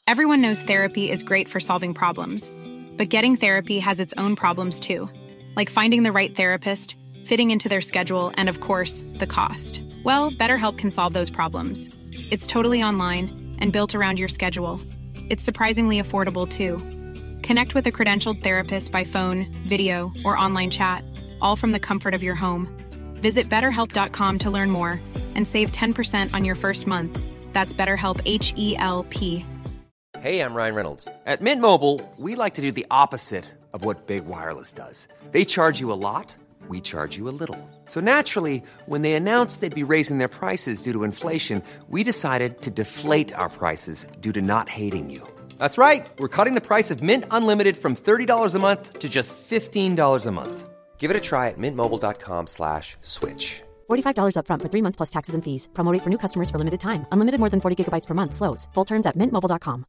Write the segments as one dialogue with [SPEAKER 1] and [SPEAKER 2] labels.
[SPEAKER 1] Everyone knows therapy is great for solving problems, but getting therapy has its own problems too, like finding the right therapist, fitting into their schedule, and of course, the cost. Well, BetterHelp can solve those problems. It's totally online and built around your schedule. It's surprisingly affordable too. Connect with a credentialed therapist by phone, video, or online chat, all from the comfort of your home. Visit BetterHelp.com to learn more and save 10% on your first month. That's BetterHelp, H-E-L-P.
[SPEAKER 2] Hey, I'm Ryan Reynolds. At Mint Mobile, we like to do the opposite of what Big Wireless does. They charge you a lot, we charge you a little. So naturally, when they announced they'd be raising their prices due to inflation, we decided to deflate our prices due to not hating you. That's right. We're cutting the price of Mint Unlimited from $30 a month to just $15 a month. Give it a try at mintmobile.com/switch.
[SPEAKER 3] $45 up front for 3 months plus taxes and fees. Promo rate for new customers for limited time. Unlimited more than 40 gigabytes per month slows. Full terms at mintmobile.com.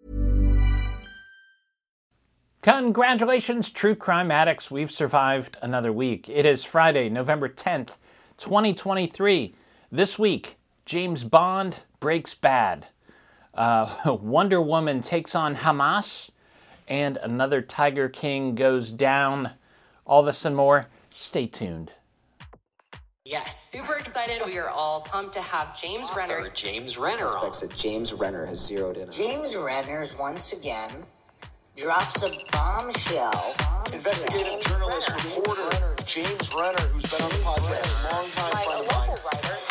[SPEAKER 4] Congratulations, true crime addicts. We've survived another week. It is Friday, November 10th, 2023. This week, James Bond breaks bad. Wonder Woman takes on Hamas. And another Tiger King goes down. All this and more. Stay tuned.
[SPEAKER 5] Yes, super excited. We are all pumped to have James Renner.
[SPEAKER 6] James Renner on.
[SPEAKER 7] That James Renner has zeroed in on.
[SPEAKER 8] James Renner's once again drops a bombshell.
[SPEAKER 9] Investigative journalist, reporter, James Renner, who's been on the podcast, longtime friend of mine.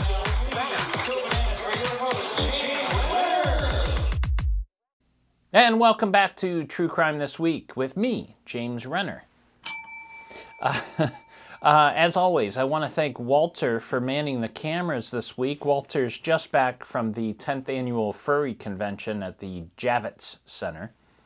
[SPEAKER 4] And welcome back to True Crime This Week with me, James Renner. As always, I want to thank Walter for manning the cameras this week. Walter's just back from the 10th Annual Furry Convention at the Javits Center.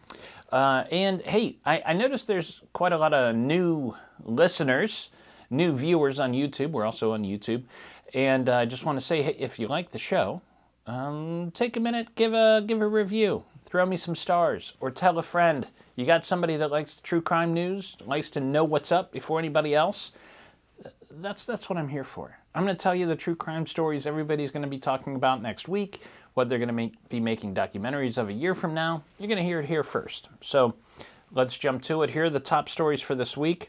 [SPEAKER 4] And hey, I noticed there's quite a lot of new listeners, new viewers on YouTube. We're also on YouTube. And I just want to say, hey, if you like the show, take a minute, give a review. Throw me some stars or tell a friend. You got somebody that likes true crime news, likes to know what's up before anybody else? That's what I'm here for. I'm going to tell you the true crime stories everybody's going to be talking about next week, what they're going to be making documentaries of a year from now. You're going to hear it here first. So let's jump to it. Here are the top stories for this week.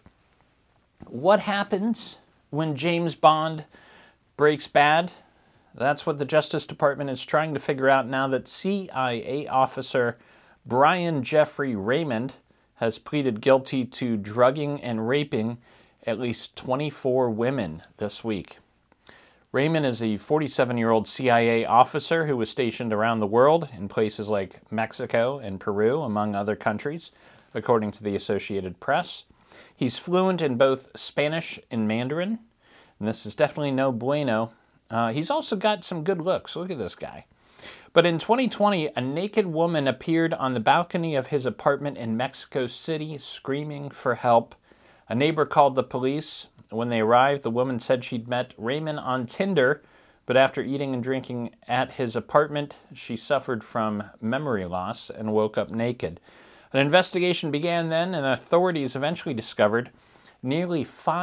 [SPEAKER 4] What happens when James Bond breaks bad? That's what the Justice Department is trying to figure out now that CIA officer Brian Jeffrey Raymond has pleaded guilty to drugging and raping at least 24 women this week. Raymond is a 47-year-old CIA officer who was stationed around the world in places like Mexico and Peru, among other countries, according to the Associated Press. He's fluent in both Spanish and Mandarin, and this is definitely no bueno. He's also got some good looks. Look at this guy. But in 2020, a naked woman appeared on the balcony of his apartment in Mexico City screaming for help. A neighbor called the police. When they arrived, the woman said she'd met Raymond on Tinder, but after eating and drinking at his apartment, she suffered from memory loss and woke up naked. An investigation began then, and authorities eventually discovered nearly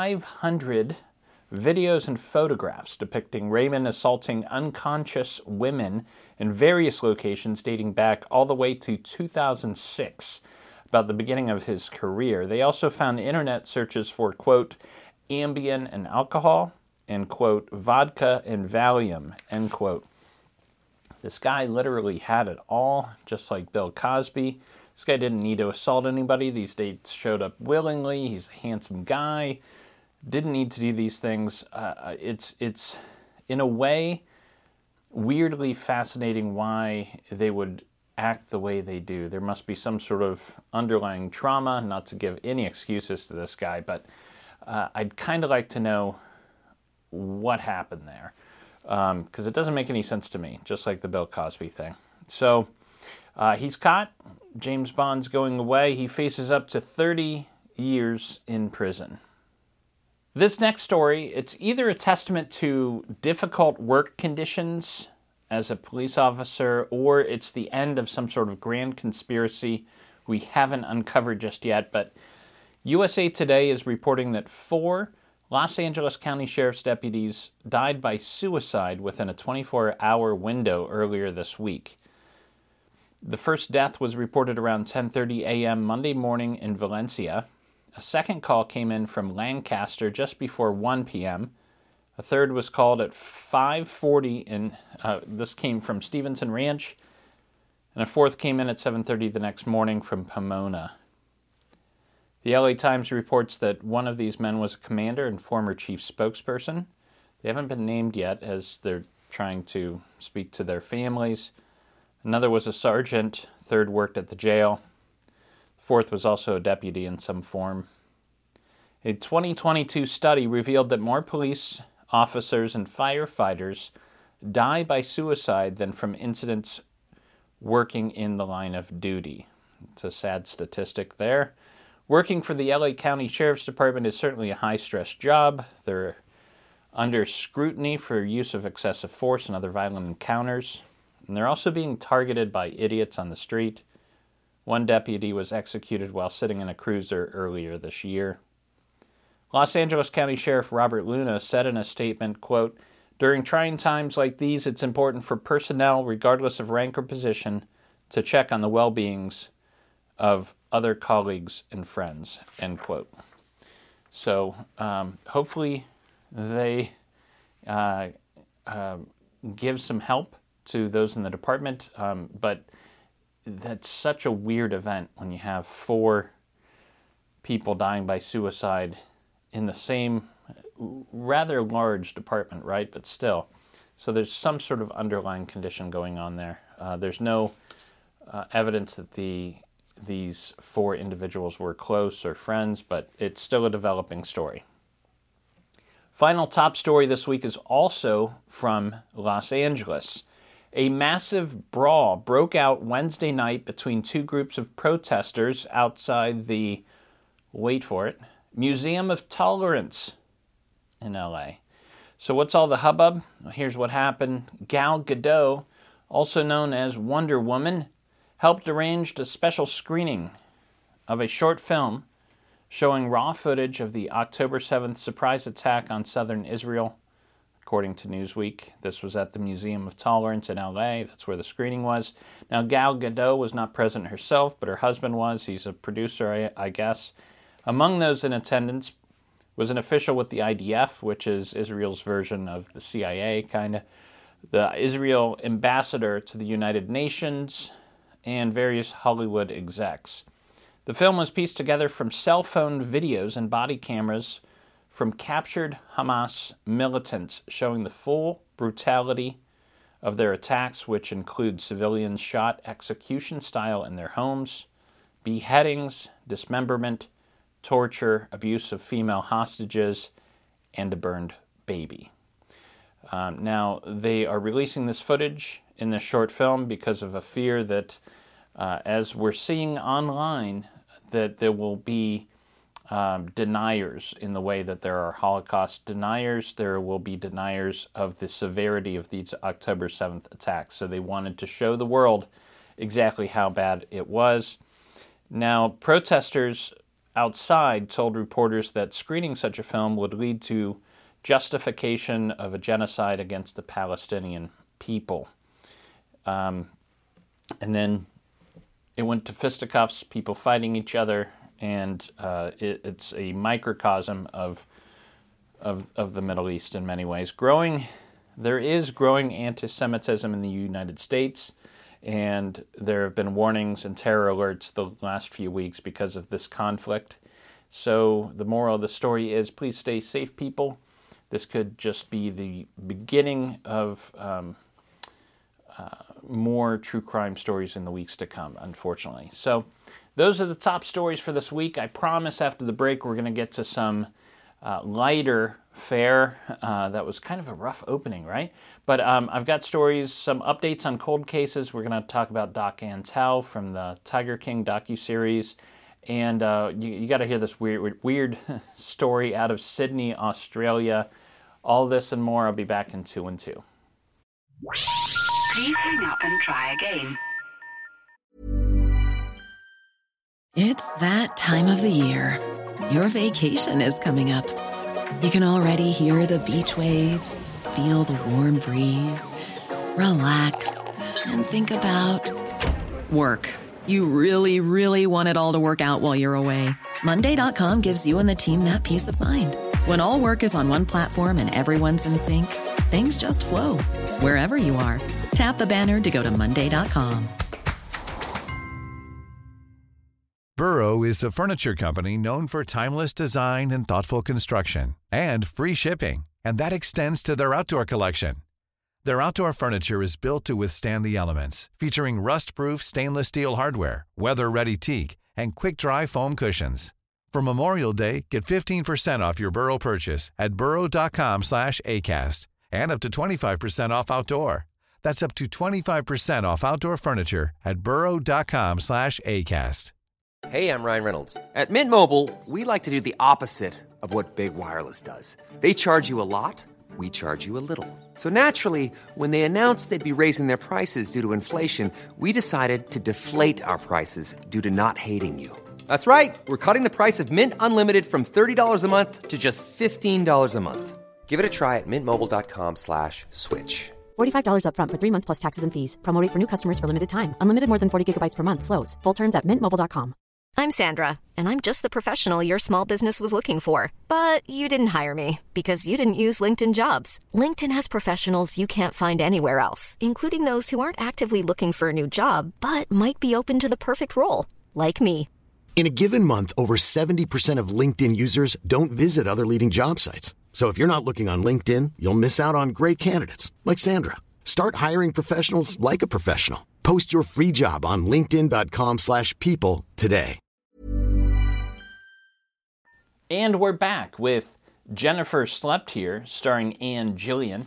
[SPEAKER 4] 500 videos and photographs depicting Raymond assaulting unconscious women in various locations dating back all the way to 2006, about the beginning of his career. They also found internet searches for, quote, Ambien and alcohol, and, quote, vodka and Valium, end quote. This guy literally had it all, just like Bill Cosby. This guy didn't need to assault anybody. These dates showed up willingly. He's a handsome guy. Didn't need to do these things. It's in a way weirdly fascinating why they would act the way they do. There must be some sort of underlying trauma, not to give any excuses to this guy, but I'd kind of like to know what happened there, because it doesn't make any sense to me, just like the Bill Cosby thing. So he's caught. James Bond's going away. He faces up to 30 years in prison. This next story, it's either a testament to difficult work conditions as a police officer, or it's the end of some sort of grand conspiracy we haven't uncovered just yet. But USA Today is reporting that 4 Los Angeles County Sheriff's deputies died by suicide within a 24-hour window earlier this week. The first death was reported around 10:30 a.m. Monday morning in Valencia. A second call came in from Lancaster just before 1 p.m. A third was called at 5:40, and this came from Stevenson Ranch. And a fourth came in at 7:30 the next morning from Pomona. The LA Times reports that one of these men was a commander and former chief spokesperson. They haven't been named yet, as they're trying to speak to their families. Another was a sergeant. Third worked at the jail. Fourth was also a deputy in some form. A 2022 study revealed that more police officers and firefighters die by suicide than from incidents working in the line of duty. It's a sad statistic there. Working for the LA County Sheriff's Department is certainly a high-stress job. They're under scrutiny for use of excessive force and other violent encounters. And they're also being targeted by idiots on the street. One deputy was executed while sitting in a cruiser earlier this year. Los Angeles County Sheriff Robert Luna said in a statement, quote, "During trying times like these, it's important for personnel, regardless of rank or position, to check on the well-beings of other colleagues and friends," end quote. So hopefully they give some help to those in the department, but that's such a weird event when you have 4 people dying by suicide in the same rather large department, right? But still. So there's some sort of underlying condition going on there. There's no evidence that these 4 individuals were close or friends, but it's still a developing story. Final top story this week is also from Los Angeles. A massive brawl broke out Wednesday night between 2 groups of protesters outside the, wait for it, Museum of Tolerance in LA. So what's all the hubbub? Well, here's what happened. Gal Gadot, also known as Wonder Woman, helped arrange a special screening of a short film showing raw footage of the October 7th surprise attack on southern Israel. According to Newsweek, this was at the Museum of Tolerance in LA. That's where the screening was. Now, Gal Gadot was not present herself, but her husband was. He's a producer, I guess. Among those in attendance was an official with the IDF, which is Israel's version of the CIA, kind of, the Israel ambassador to the United Nations, and various Hollywood execs. The film was pieced together from cell phone videos and body cameras from captured Hamas militants, showing the full brutality of their attacks, which include civilians shot execution style in their homes, beheadings, dismemberment, torture, abuse of female hostages, and a burned baby. Now, they are releasing this footage in this short film because of a fear that, as we're seeing online, that there will be deniers in the way that there are Holocaust deniers. There will be deniers of the severity of these October 7th attacks. So they wanted to show the world exactly how bad it was. Now, protesters outside told reporters that screening such a film would lead to justification of a genocide against the Palestinian people. And then it went to fisticuffs, people fighting each other, and it's a microcosm of the Middle East in many ways. There is growing anti-Semitism in the United States, and there have been warnings and terror alerts the last few weeks because of this conflict. So the moral of the story is, please stay safe, people. This could just be the beginning of more true crime stories in the weeks to come, unfortunately. So those are the top stories for this week. I promise after the break we're going to get to some lighter fare. That was kind of a rough opening, right? But I've got stories, some updates on cold cases. We're going to talk about Doc Antle from the Tiger King docuseries. And you got to hear this weird story out of Sydney, Australia. All this and more. I'll be back in 2 and 2.
[SPEAKER 6] Please hang up and try again.
[SPEAKER 10] It's that time of the year. Your vacation is coming up. You can already hear the beach waves, feel the warm breeze, relax, and think about Work. You really, really want it all to work out while you're away. Monday.com gives you and the team that peace of mind. When all work is on one platform and everyone's in sync, things just flow. Wherever you are, tap the banner to go to Monday.com.
[SPEAKER 11] Burrow is a furniture company known for timeless design and thoughtful construction, and free shipping, and that extends to their outdoor collection. Their outdoor furniture is built to withstand the elements, featuring rust-proof stainless steel hardware, weather-ready teak, and quick-dry foam cushions. For Memorial Day, get 15% off your Burrow purchase at burrow.com/ACAST and up to 25% off outdoor. That's up to 25% off outdoor furniture at burrow.com/ACAST.
[SPEAKER 2] Hey, I'm Ryan Reynolds. At Mint Mobile, we like to do the opposite of what Big Wireless does. They charge you a lot. We charge you a little. So naturally, when they announced they'd be raising their prices due to inflation, we decided to deflate our prices due to not hating you. That's right. We're cutting the price of Mint Unlimited from $30 a month to just $15 a month. Give it a try at mintmobile.com/switch.
[SPEAKER 3] $45 up front for 3 months plus taxes and fees. Promo rate for new customers for limited time. Unlimited more than 40 gigabytes per month. Slows full terms at mintmobile.com.
[SPEAKER 12] I'm Sandra, and I'm just the professional your small business was looking for. But you didn't hire me because you didn't use LinkedIn Jobs. LinkedIn has professionals you can't find anywhere else, including those who aren't actively looking for a new job, but might be open to the perfect role, like me.
[SPEAKER 13] In a given month, over 70% of LinkedIn users don't visit other leading job sites. So if you're not looking on LinkedIn, you'll miss out on great candidates like Sandra. Start hiring professionals like a professional. Post your free job on linkedin.com/people today.
[SPEAKER 4] And we're back with Jennifer Slept Here, starring Ann Gillian.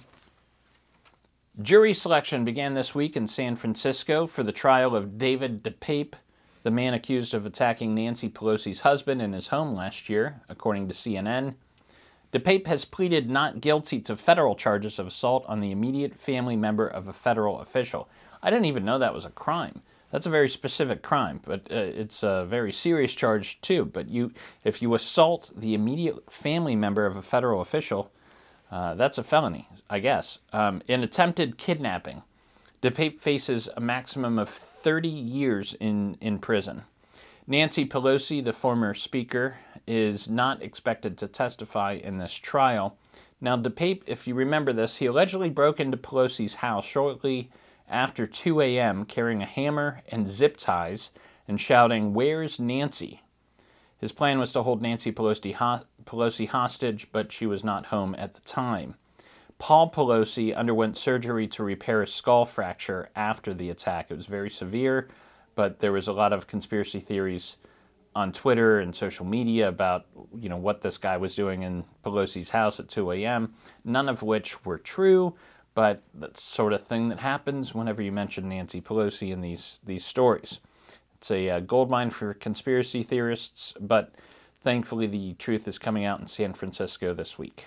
[SPEAKER 4] Jury selection began this week in San Francisco for the trial of David DePape, the man accused of attacking Nancy Pelosi's husband in his home last year, according to CNN. DePape has pleaded not guilty to federal charges of assault on the immediate family member of a federal official. I didn't even know that was a crime. That's a very specific crime, but it's a very serious charge too. But if you assault the immediate family member of a federal official, that's a felony, I guess. In attempted kidnapping, DePape faces a maximum of 30 years in prison. Nancy Pelosi, the former speaker, is not expected to testify in this trial. Now, DePape, if you remember this, he allegedly broke into Pelosi's house shortly after 2 a.m. carrying a hammer and zip ties and shouting, "Where's Nancy?" His plan was to hold Nancy Pelosi hostage, but she was not home at the time. Paul Pelosi underwent surgery to repair a skull fracture after the attack. It was very severe, but there was a lot of conspiracy theories on Twitter and social media about, what this guy was doing in Pelosi's house at 2 a.m., none of which were true, but that's the sort of thing that happens whenever you mention Nancy Pelosi in these stories. It's a goldmine for conspiracy theorists, but thankfully the truth is coming out in San Francisco this week.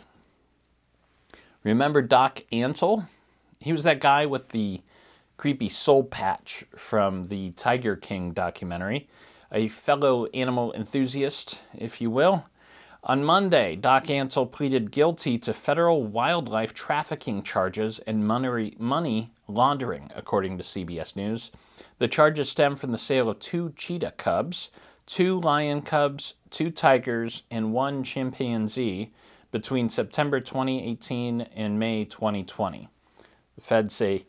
[SPEAKER 4] Remember Doc Antle? He was that guy with the creepy soul patch from the Tiger King documentary, a fellow animal enthusiast, if you will. On Monday, Doc Antle pleaded guilty to federal wildlife trafficking charges and money laundering, according to CBS News. The charges stem from the sale of 2 cheetah cubs, 2 lion cubs, 2 tigers, and 1 chimpanzee between September 2018 and May 2020. The feds say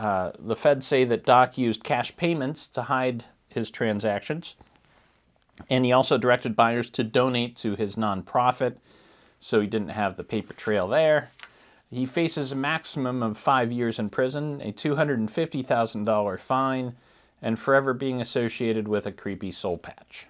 [SPEAKER 4] that Doc used cash payments to hide his transactions, and he also directed buyers to donate to his nonprofit, so he didn't have the paper trail there. He faces a maximum of 5 years in prison, a $250,000 fine, and forever being associated with a creepy soul patch.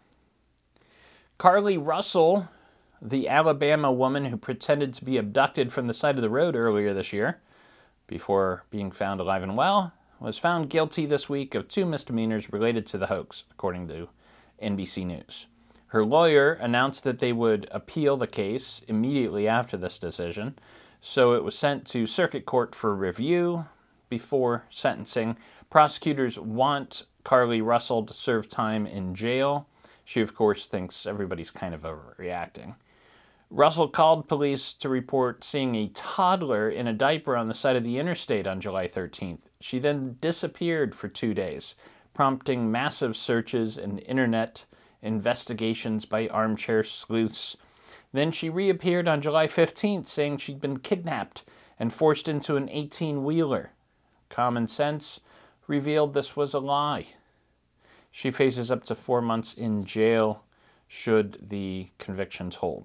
[SPEAKER 4] Carly Russell, the Alabama woman who pretended to be abducted from the side of the road earlier this year, before being found alive and well, was found guilty this week of 2 misdemeanors related to the hoax, according to NBC News. Her lawyer announced that they would appeal the case immediately after this decision, so it was sent to circuit court for review before sentencing. Prosecutors want Carly Russell to serve time in jail. She, of course, thinks everybody's kind of overreacting. Russell called police to report seeing a toddler in a diaper on the side of the interstate on July 13th. She then disappeared for 2 days. prompting massive searches and internet investigations by armchair sleuths. Then she reappeared on July 15th saying she'd been kidnapped and forced into an 18-wheeler. Common sense revealed this was a lie. She faces up to 4 months in jail should the convictions hold.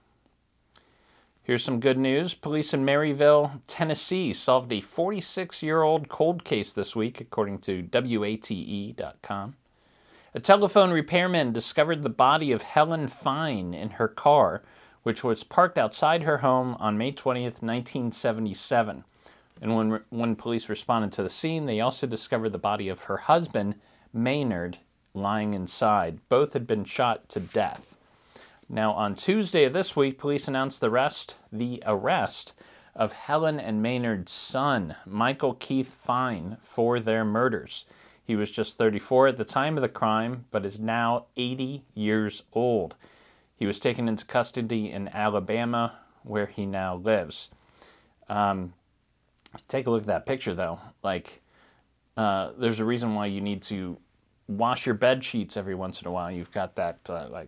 [SPEAKER 4] Here's some good news. Police in Maryville, Tennessee, solved a 46-year-old cold case this week, according to WATE.com. A telephone repairman discovered the body of Helen Fine in her car, which was parked outside her home on May 20th, 1977. And when police responded to the scene, they also discovered the body of her husband, Maynard, lying inside. Both had been shot to death. Now, on Tuesday of this week, police announced the arrest of Helen and Maynard's son, Michael Keith Fine, for their murders. He was just 34 at the time of the crime, but is now 80 years old. He was taken into custody in Alabama, where he now lives. Take a look at that picture, though. There's a reason why you need to wash your bed sheets every once in a while. You've got that,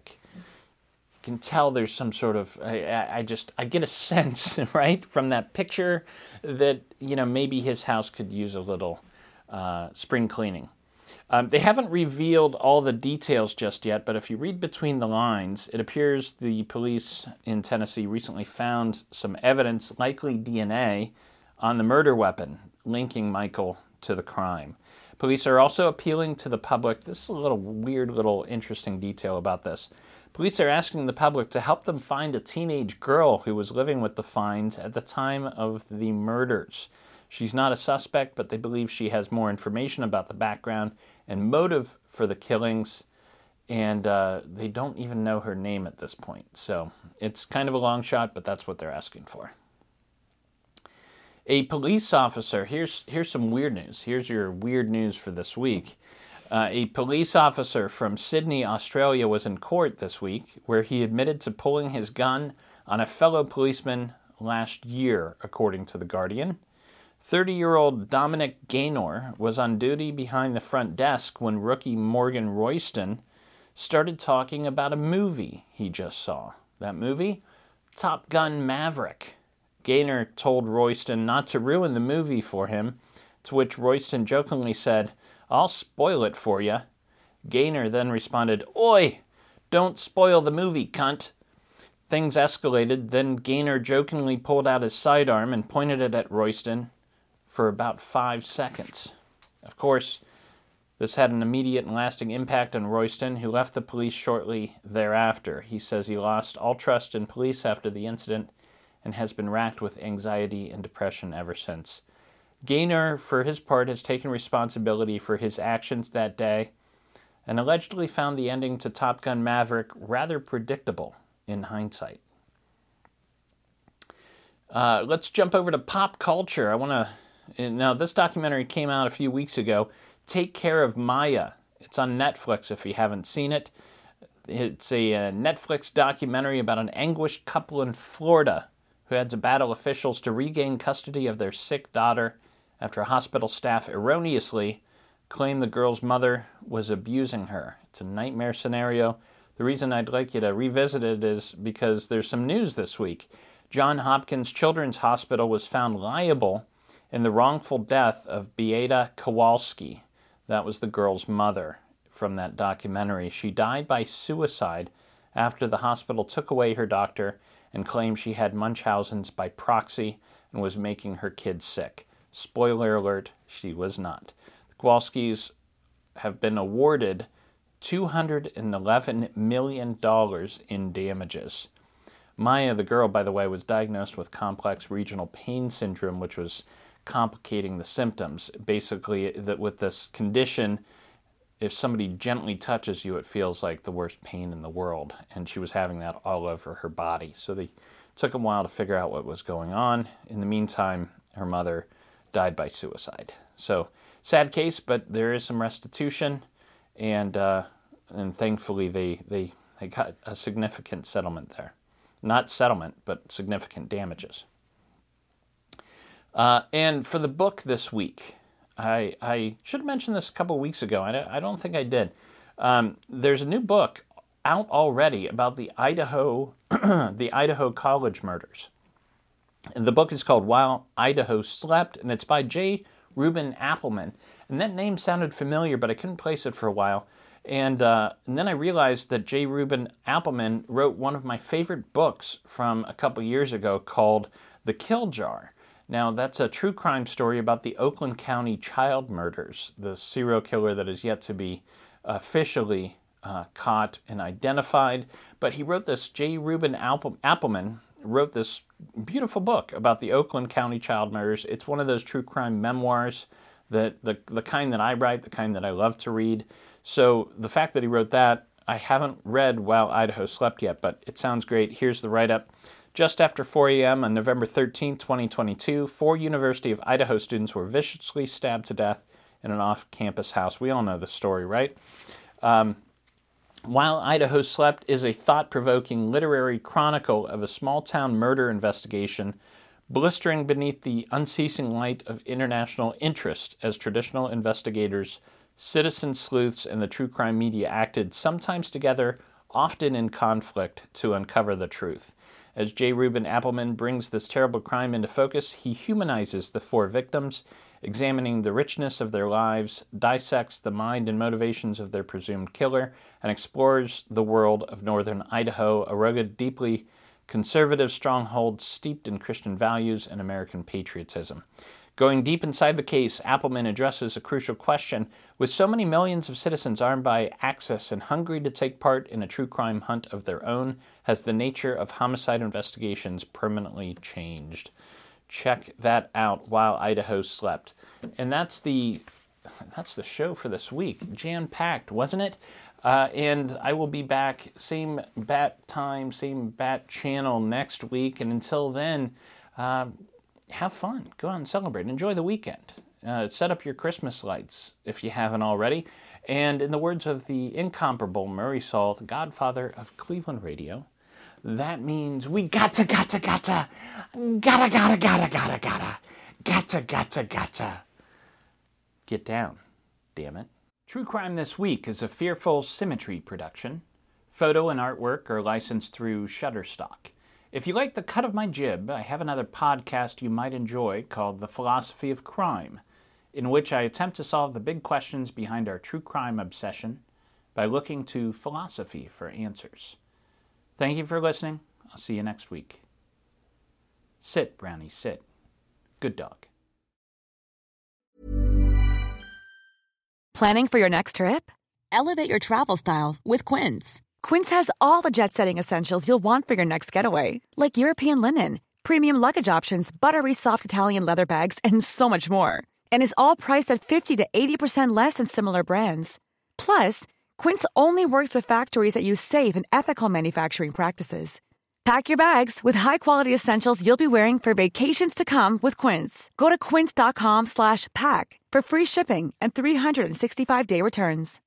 [SPEAKER 4] you can tell there's some sort of, I get a sense, right, from that picture that, maybe his house could use a little spring cleaning. They haven't revealed all the details just yet, but if you read between the lines, it appears the police in Tennessee recently found some evidence, likely DNA, on the murder weapon, linking Michael to the crime. Police are also appealing to the public. This is a little weird, interesting detail about this. Police are asking the public to help them find a teenage girl who was living with the Fines at the time of the murders. She's not a suspect, but they believe she has more information about the background and motive for the killings, and they don't even know her name at this point. So it's kind of a long shot, but that's what they're asking for. A police officer, here's some weird news. Here's your weird news for this week. A police officer from Sydney, Australia, was in court this week where he admitted to pulling his gun on a fellow policeman last year, according to The Guardian. 30-year-old Dominic Gaynor was on duty behind the front desk when rookie Morgan Royston started talking about a movie he just saw. That movie? Top Gun Maverick. Gaynor told Royston not to ruin the movie for him, to which Royston jokingly said, "I'll spoil it for you." Gaynor then responded, "Oi, don't spoil the movie, cunt." Things escalated, then Gaynor jokingly pulled out his sidearm and pointed it at Royston for about 5 seconds. Of course, this had an immediate and lasting impact on Royston, who left the police shortly thereafter. He says he lost all trust in police after the incident and has been racked with anxiety and depression ever since. Gaynor, for his part, has taken responsibility for his actions that day and allegedly found the ending to Top Gun Maverick rather predictable in hindsight. Let's jump over to pop culture. Now, this documentary came out a few weeks ago, Take Care of Maya. It's on Netflix if you haven't seen it. It's a Netflix documentary about an anguished couple in Florida who had to battle officials to regain custody of their sick daughter after hospital staff erroneously claimed the girl's mother was abusing her. It's a nightmare scenario. The reason I'd like you to revisit it is because there's some news this week. Johns Hopkins Children's Hospital was found liable in the wrongful death of Beata Kowalski. That was the girl's mother from that documentary. She died by suicide after the hospital took away her doctor and claimed she had Munchausen's by proxy and was making her kids sick. Spoiler alert, she was not. The Kowalskis have been awarded $211 million in damages. Maya, the girl, by the way, was diagnosed with complex regional pain syndrome, which was complicating the symptoms. Basically, that with this condition, if somebody gently touches you, it feels like the worst pain in the world. And she was having that all over her body. So they took a while to figure out what was going on. In the meantime, her mother died by suicide. So, sad case, but there is some restitution. And thankfully, they got a significant settlement there. Not settlement, but significant damages. And for the book this week, I should have mentioned this a couple of weeks ago. I don't think I did. There's a new book out already about the Idaho college murders. And the book is called While Idaho Slept, and it's by J. Reuben Appelman. And that name sounded familiar, but I couldn't place it for a while. And then I realized that J. Reuben Appelman wrote one of my favorite books from a couple years ago called The Kill Jar. Now, that's a true crime story about the Oakland County child murders, the serial killer that is yet to be officially caught and identified. But he wrote this, J. Reuben Appelman wrote this beautiful book about the Oakland County child murders. It's one of those true crime memoirs, that the kind that I write, the kind that I love to read. So the fact that he wrote that, I haven't read While Idaho Slept yet, but it sounds great. Here's the write-up. Just after 4 a.m. on November 13, 2022, 4 University of Idaho students were viciously stabbed to death in an off-campus house. We all know the story, right? While Idaho Slept is a thought-provoking literary chronicle of a small-town murder investigation blistering beneath the unceasing light of international interest as traditional investigators, citizen sleuths, and the true crime media acted, sometimes together, often in conflict, to uncover the truth. As J. Reuben Appelman brings this terrible crime into focus, he humanizes the 4 victims, examining the richness of their lives, dissects the mind and motivations of their presumed killer, and explores the world of northern Idaho, a rugged, deeply conservative stronghold steeped in Christian values and American patriotism. Going deep inside the case, Appelman addresses a crucial question. With so many millions of citizens armed by access and hungry to take part in a true crime hunt of their own, has the nature of homicide investigations permanently changed? Check that out, While Idaho Slept. And that's the show for this week. Jam-packed, wasn't it? And I will be back, same bat time, same bat channel next week. And until then, have fun. Go out and celebrate. Enjoy the weekend. Set up your Christmas lights if you haven't already. And in the words of the incomparable Murray Saul, the godfather of Cleveland radio, that means we gotta get down, damn it. True Crime This Week is a Fearful Symmetry production. Photo and artwork are licensed through Shutterstock. If you like the cut of my jib, I have another podcast you might enjoy called The Philosophy of Crime, in which I attempt to solve the big questions behind our true crime obsession by looking to philosophy for answers. Thank you for listening. I'll see you next week. Sit, Brownie, sit. Good dog.
[SPEAKER 14] Planning for your next trip? Elevate your travel style with Quince. Quince has all the jet-setting essentials you'll want for your next getaway, like European linen, premium luggage options, buttery soft Italian leather bags, and so much more. And is all priced at 50 to 80% less than similar brands. Plus, Quince only works with factories that use safe and ethical manufacturing practices. Pack your bags with high-quality essentials you'll be wearing for vacations to come with Quince. Go to quince.com/pack for free shipping and 365-day returns.